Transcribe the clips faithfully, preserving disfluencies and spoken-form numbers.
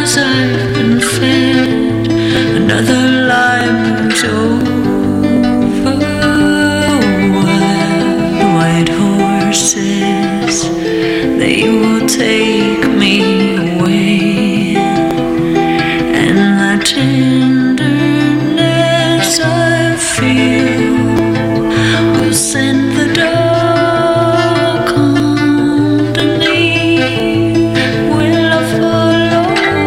I've been fed, another lie moves over. White, white horses, they will take me away, and the tenderness I feel will send the dark underneath. Will I follow?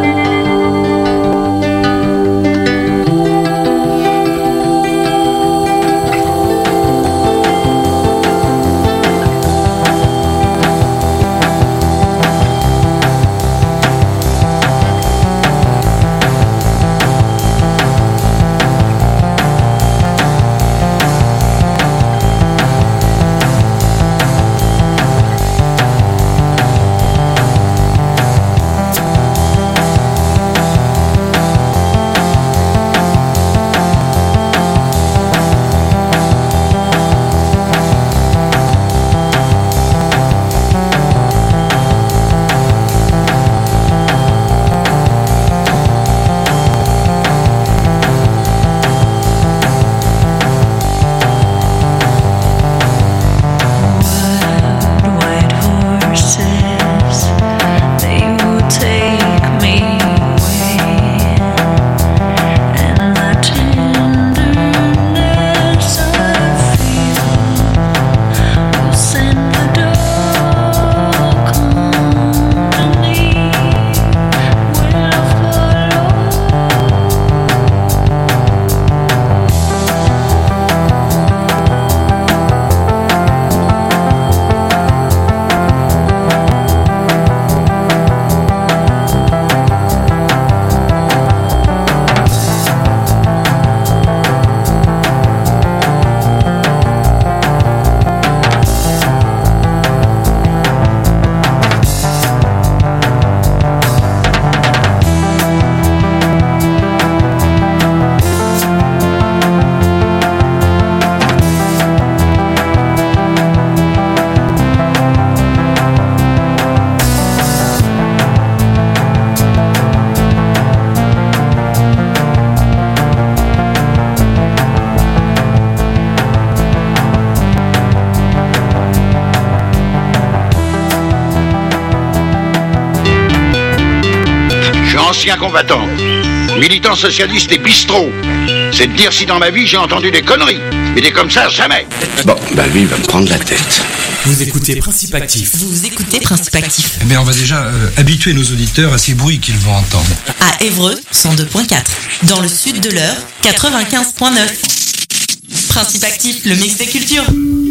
Ancien combattant, militant socialiste et bistrot. C'est de dire si dans ma vie j'ai entendu des conneries. Mais des comme ça, jamais. Bon, bah lui, il va me prendre la tête. Vous écoutez Principe Actif. Vous écoutez Principe Actif. Eh bien, on va déjà euh, habituer nos auditeurs à ces bruits qu'ils vont entendre. À Évreux, cent deux virgule quatre. Dans le sud de l'Eure, quatre-vingt-quinze virgule neuf. Principe Actif, le mix des cultures.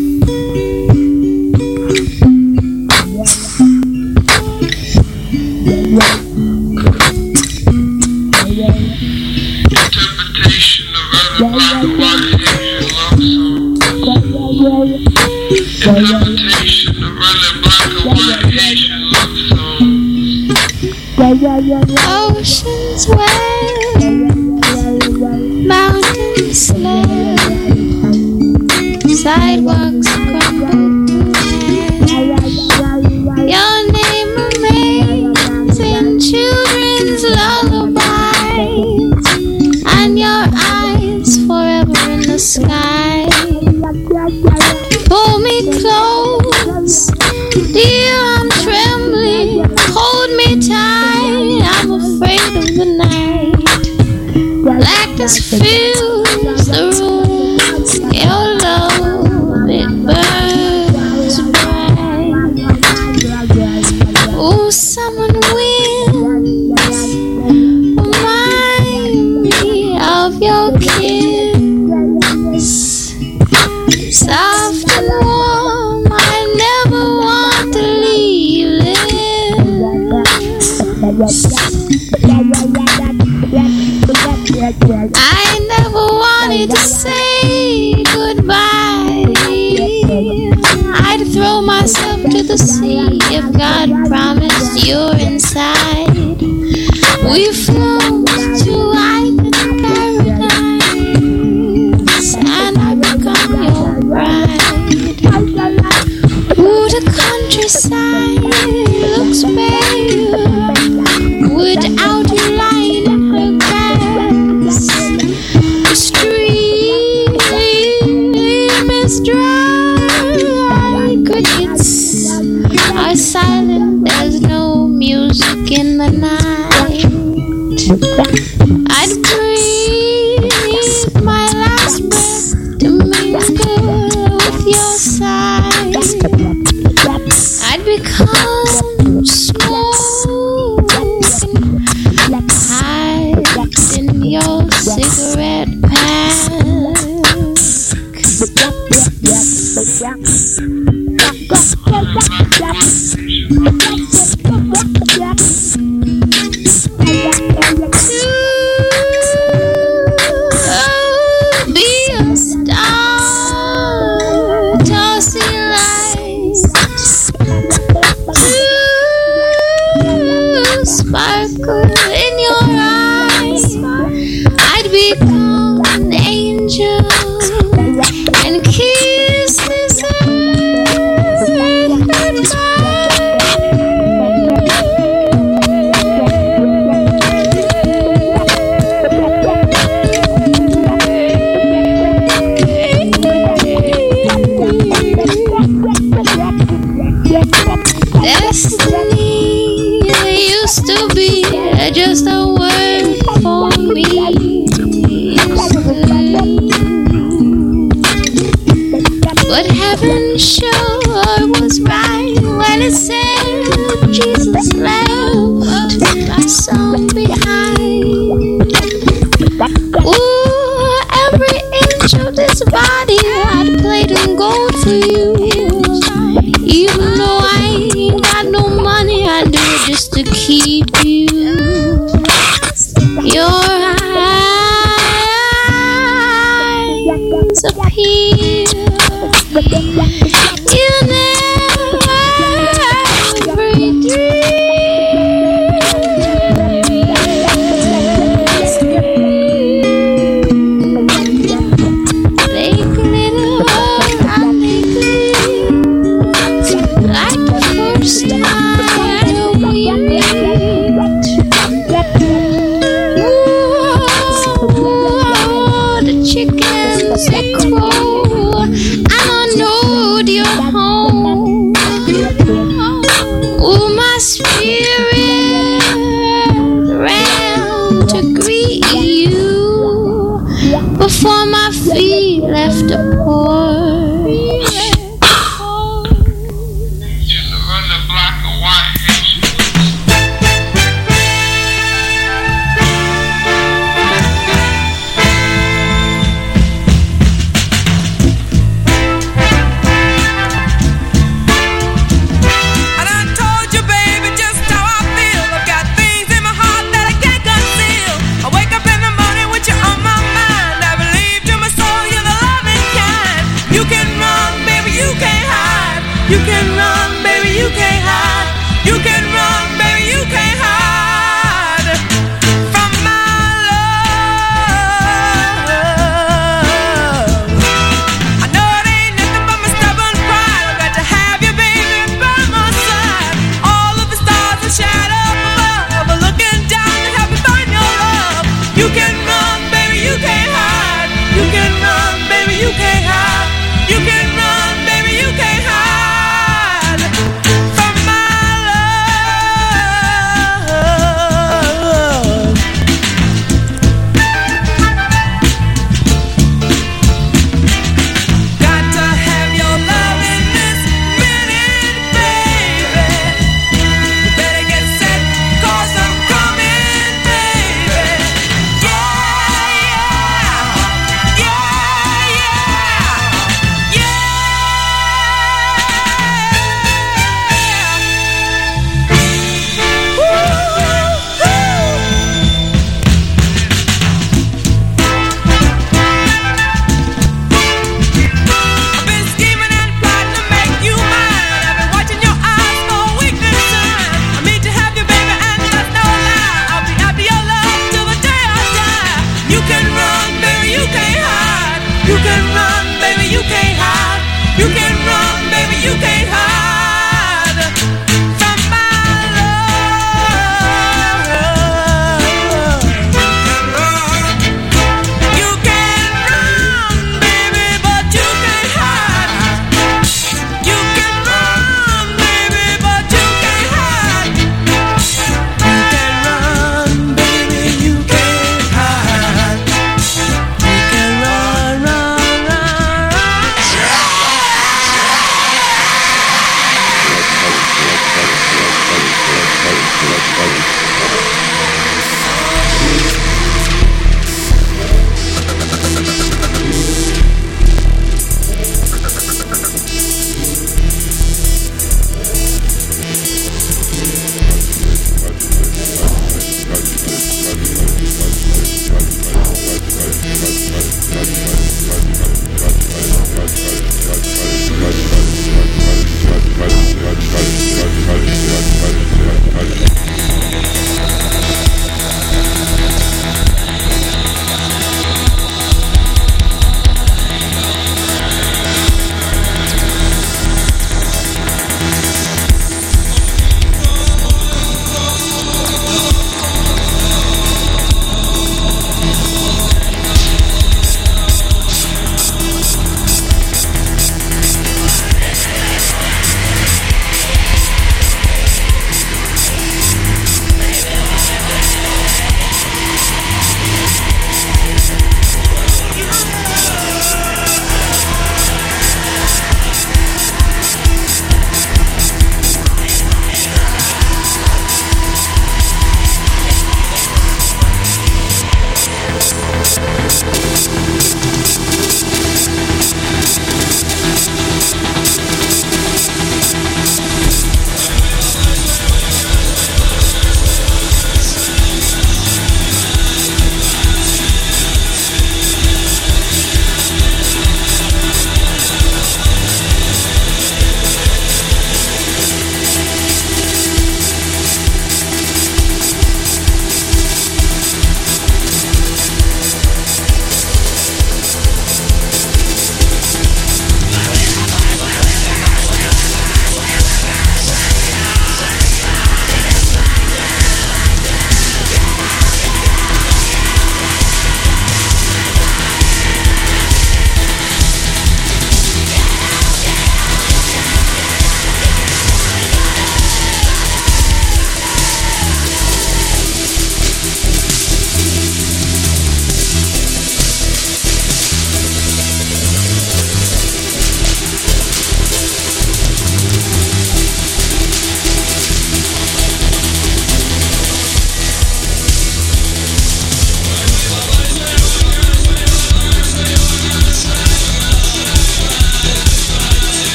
Interpretation of early black and white Haitian love songs. Oceans wave, mountains slave, sidewalks crumble to ash. Your name remains in children's lullabies, and your eyes forever in the sky. Pull me close, dear, I'm trembling. Hold me tight, I'm afraid of the night. Blackness fills the room, your love, it burns bright. Oh, someone winds, remind me of your kiss. Soft and warm, I never want to leave this. I never wanted to say goodbye. I'd throw myself to the sea if God promised you're inside. We've flown to island paradise, and I become your bride. Ooh, the countryside looks bare without you. night. I'd breathe my last breath to mingle with your side. I'd become smoke and hide in your cigarette pack. Sparkle in your eyes, I'd become an angel and kiss this earth goodbye. Destiny used to be just a word for me, but heaven sure was right when it said Jesus left my son behind. Ooh, every inch of this body I'd played in gold for you. Even though I ain't got no money, I do it just to keep you. Your eyes appear. You never dream. They glitter and they gleam like the first time we meet. Ooh,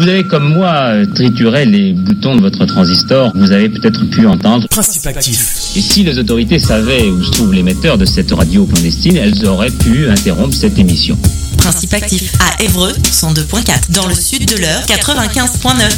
vous avez comme moi trituré les boutons de votre transistor, vous avez peut-être pu entendre Principe actif. Et si les autorités savaient où se trouve l'émetteur de cette radio clandestine, elles auraient pu interrompre cette émission. Principe actif à Évreux, cent deux point quatre. Dans le sud de l'Eure, quatre-vingt-quinze point neuf.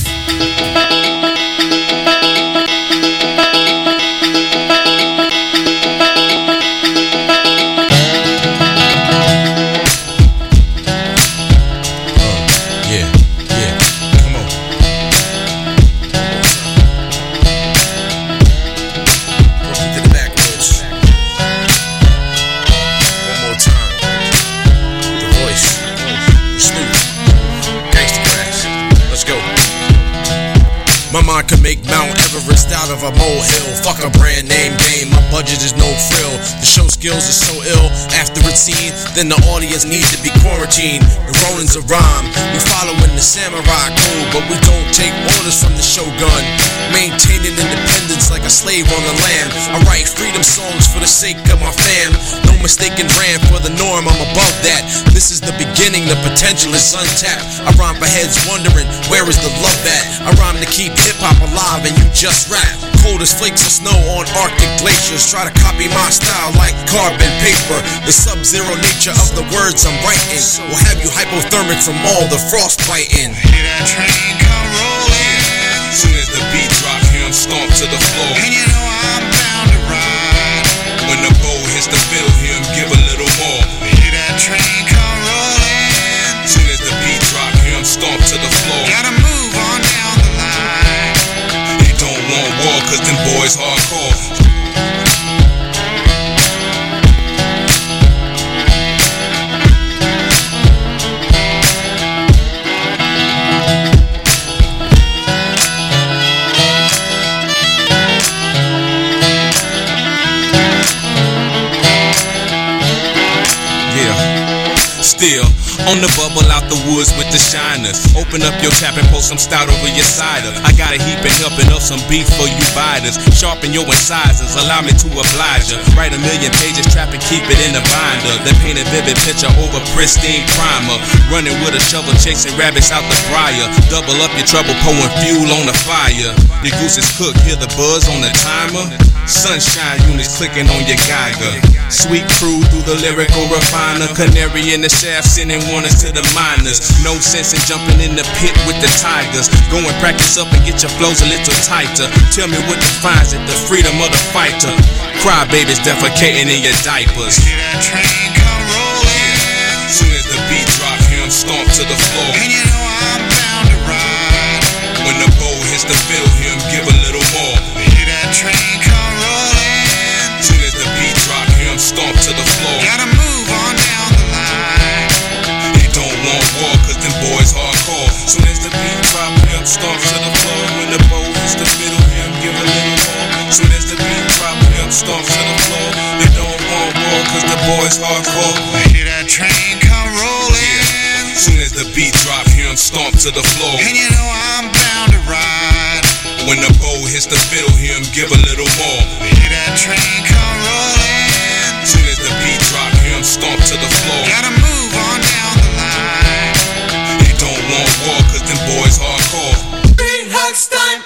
Can make Mount Everest out of a molehill. Fuck a brand name game, my budget is no frill. The show skills are so ill, after it's seen, then the audience needs to be quarantined. The Ronin's a rhyme, we following the samurai code, but we don't take orders from the shogun. Maintaining independence like a slave on the land. I write freedom songs for the sake of my fam. No mistaken ran for the norm, I'm above that. This is the beginning, the potential is untapped. I rhyme for heads wondering, where is the love at? I rhyme to keep hip-hop alive and you just rap. Cold as flakes of snow on Arctic glaciers. Try to copy my style like carbon paper. The sub-zero nature of the words I'm writing will have you hypothermic from all the frostbiting. Hear that train come rolling. Soon as the beat drop, hear him stomp to the floor. And you know I'm bound to ride. When the bow hits the fiddle, hear him give a little more. Hear that train come rolling. Soon as the beat drop, hear him stomp to the floor. Gotta move on down the line. He don't want war, cause them boys hardcore. Still, on the bubble out the woods with the shiners. Open up your tap and pour some stout over your cider. I got a heap and helping up some beef for you biters. Sharpen your incisors, allow me to oblige ya. Write a million pages, trap and keep it in a binder. Then paint a vivid picture over pristine primer. Running with a shovel, chasing rabbits out the briar. Double up your trouble, pouring fuel on the fire. Your goose is cooked, hear the buzz on the timer. Sunshine units clicking on your Geiger. Sweet crew through the lyrical refiner. Canary in the shaft, sending warnings to the miners. No sense in jumping in the pit with the tigers. Go and practice up and get your flows a little tighter. Tell me what defines it, the freedom of the fighter. Crybabies defecating in your diapers. Hear that train come rolling. Soon as the beat drop, hear him stomp to the floor. And you know I'm bound to ride. When the bow hits the fiddle, hear him give a little more. Hear that train come rolling. Soon as the beat drop, hear him stomp to the floor. Gotta move on down the line. He don't want war, cause them boys hardcore. Soon as the beat drop, hear him stomp to the floor. When the bow hits the fiddle, hear him give a little more. Soon as the beat drop, hear him stomp to the floor. They don't want war, cause the boys hardcore. Hear that train come rolling. Soon as the beat drop, hear him stomp to the floor. And you know I'm bound to ride. When the bow hits the fiddle, hear him give a little more. Hear that train come rolling. Soon as the beat drop, hear him stomp to the floor. Gotta move on down the line. He don't want war, cause them boys hardcore. Big Hugs time.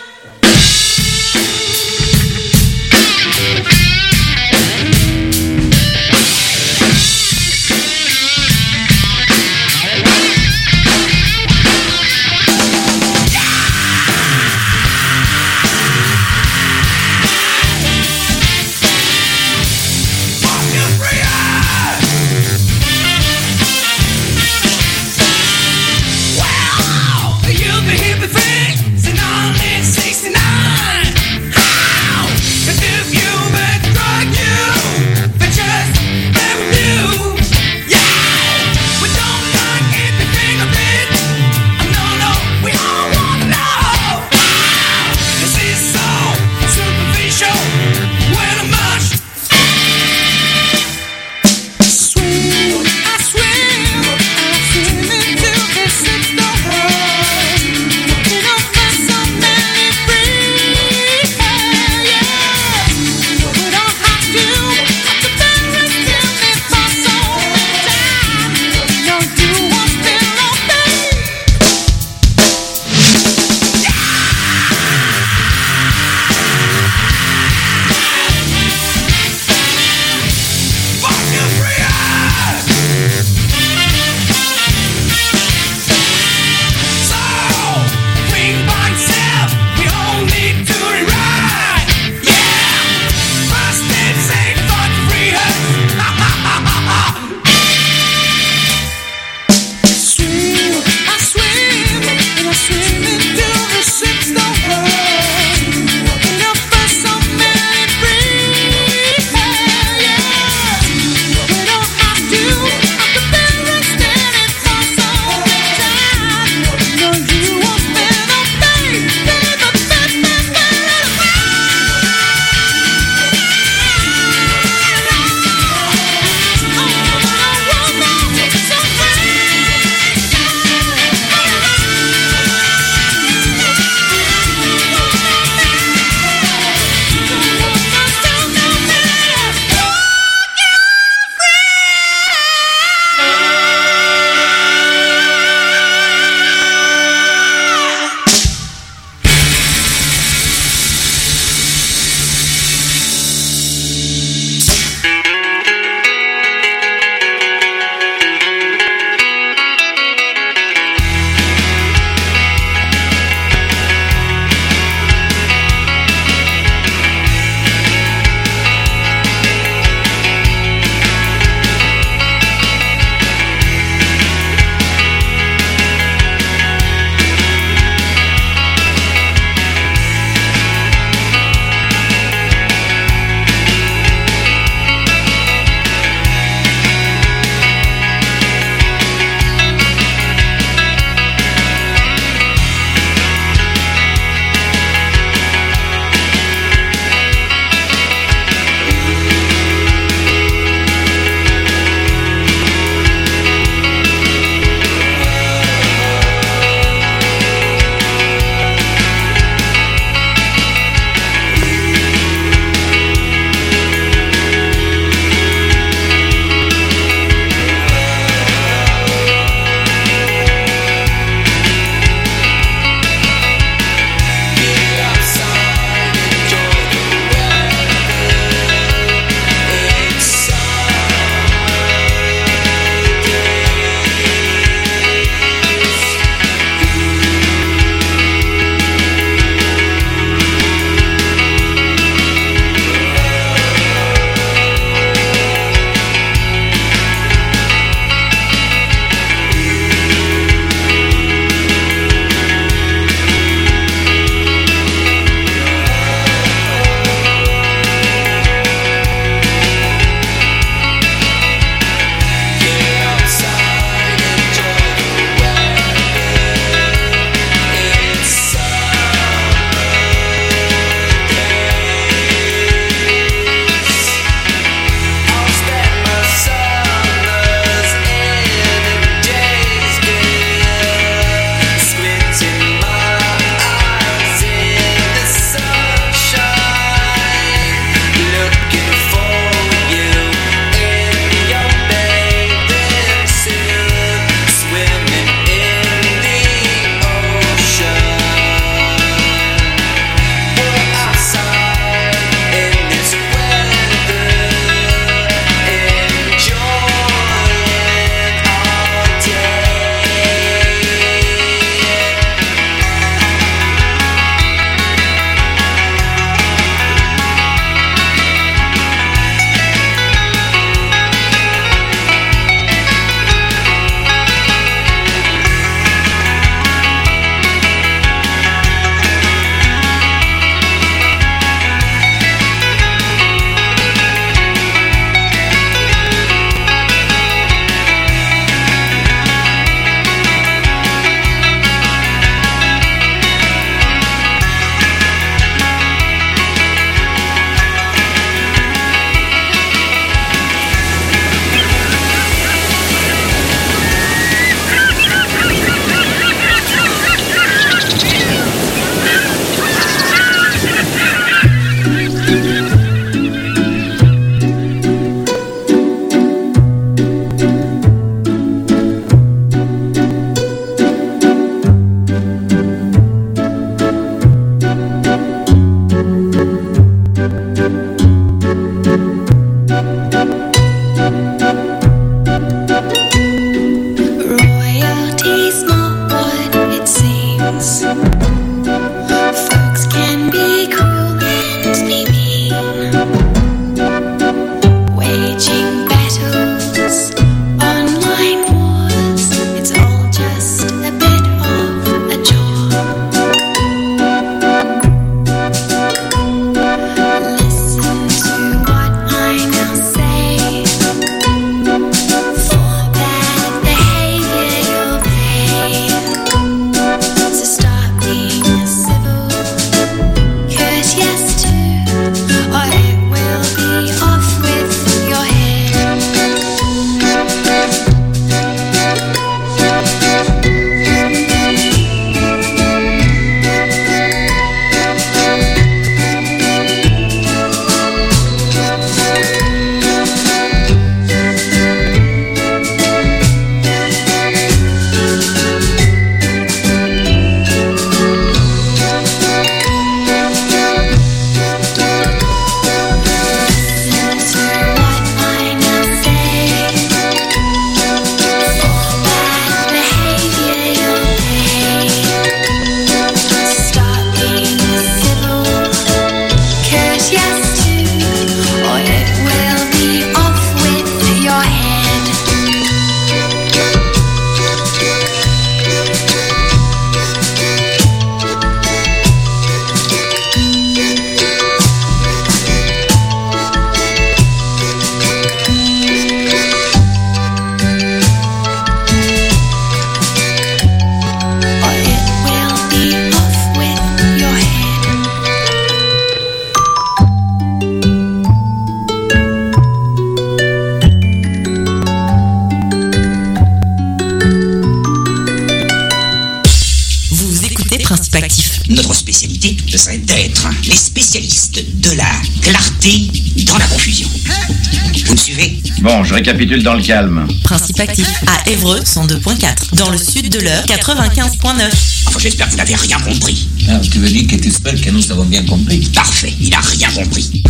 Votre spécialité, ce serait d'être les spécialistes de la clarté dans la confusion. Vous me suivez? Bon, je récapitule dans le calme. Principe actif à Évreux cent deux point quatre. Dans le sud de l'heure quatre-vingt-quinze point neuf. Enfin, j'espère que vous n'avez rien compris. Ah, tu veux dire que tu espères que nous avons bien compris? Parfait, il n'a rien compris.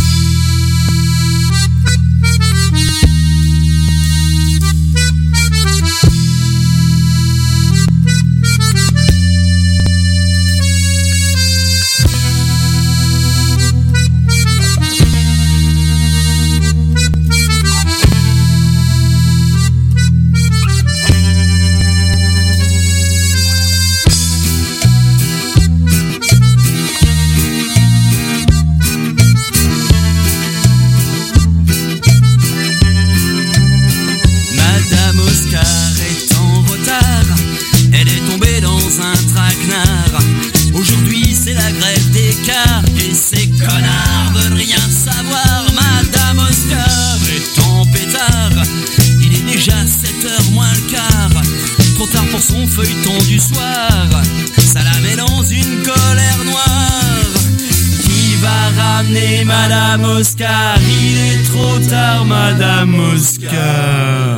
Aujourd'hui c'est la grève des cars et ces connards veulent rien savoir. Madame Oscar est en pétard. Il est déjà sept heures moins le quart. Trop tard pour son feuilleton du soir. Ça la met dans une colère noire. Qui va ramener Madame Oscar? Il est trop tard, Madame Oscar.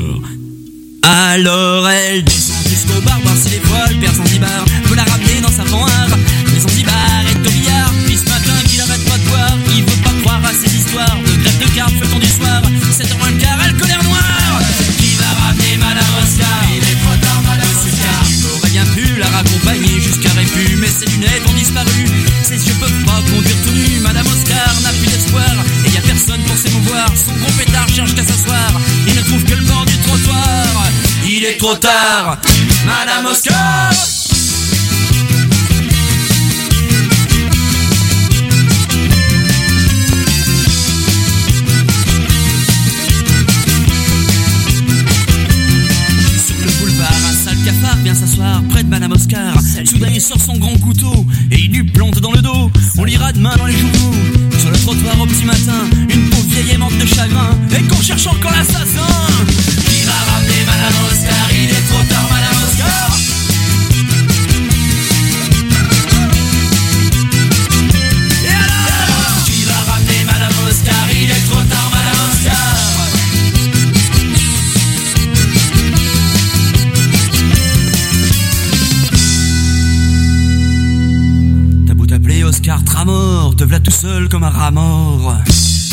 Alors elle descend jusqu'au bar, voir si les voiles perdent Zanzibar veut la ramener dans sa fanhare. Mais Zanzibar est au billard, puis ce matin qu'il arrête pas de boire. Il veut pas croire à ces histoires de grève de cartes, feuilleton du soir. sept heures moins le quart, elle colère noire. Qui va ramener Madame Oscar? Il est trop tard, Madame Oscar. Il aurait bien pu la raccompagner jusqu'à Répu, mais ses lunettes ont disparu. Ses yeux peuvent pas conduire tout nu. Madame Oscar n'a plus d'espoir et y a personne pour s'émouvoir. Son gros pétard cherche qu'à s'asseoir. Il ne trouve que le bord du trottoir. Il est trop tard, Madame Oscar. Sur le boulevard, un sale cafard vient s'asseoir près de Madame Oscar. Soudain il sort son grand couteau et il lui plante dans le dos. On lira demain dans les journaux, sur le trottoir au petit matin, une pauvre vieille aimante de chagrin et qu'on cherche encore l'assassin. Qui va ramener Madame Oscar? Il est trop tard, Madame Oscar. Et alors? Qui va ramener Madame Oscar? Il est trop tard, Madame Oscar. T'as beau t'appeler Oscar Tramor, te v'là tout seul comme un rat mort.